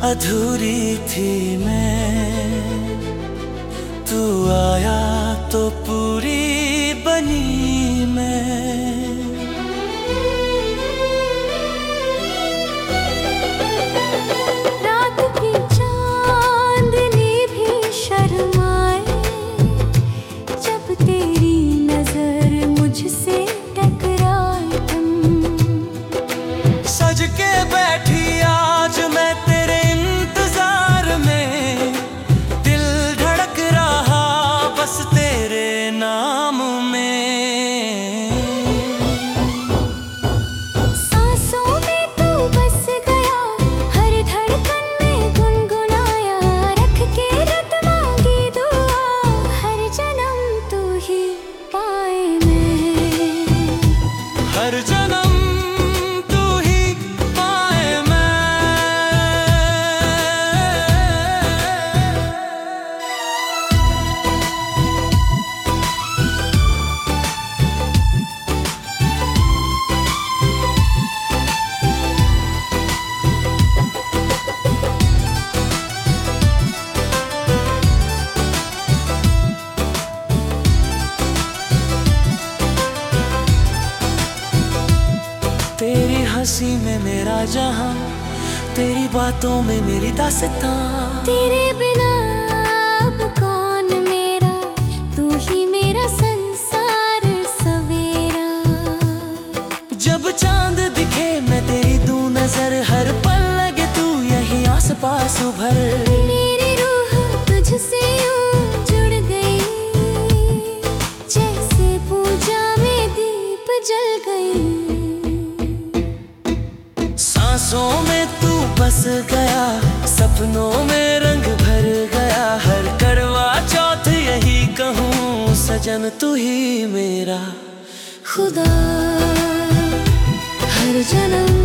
अधूरी थी मैं, तू आया तो पूरी बनी मैं। रात की चांदनी भी शर्माए जब तेरी नजर मुझसे टकराए। सज के बैठी आज मैं तेरे इंतजार में, दिल धड़क रहा बस तेरे नाम में। सांसों में तू बस गया, हर धड़कन में गुनगुनाया, रख के रत मांगी दुआ, हर जन्म तू ही पाए मैं। हर जन्म तेरी हंसी में मेरा जहां, तेरी बातों में मेरी दास्तां। तेरे बिना अब कौन मेरा, तू ही मेरा संसार सवेरा। जब चांद दिखे मैं तेरी दूं नजर, हर पल लगे तू यहीं आस पास उभर। मेरी रूह तुझसे यूं जुड़ गई, जैसे पूजा में दीप जल गई। सांसों में तू बस गया, सपनों में रंग भर गया, हर करवा चौथ यही कहूँ सजन तू ही मेरा खुदा हर जन्म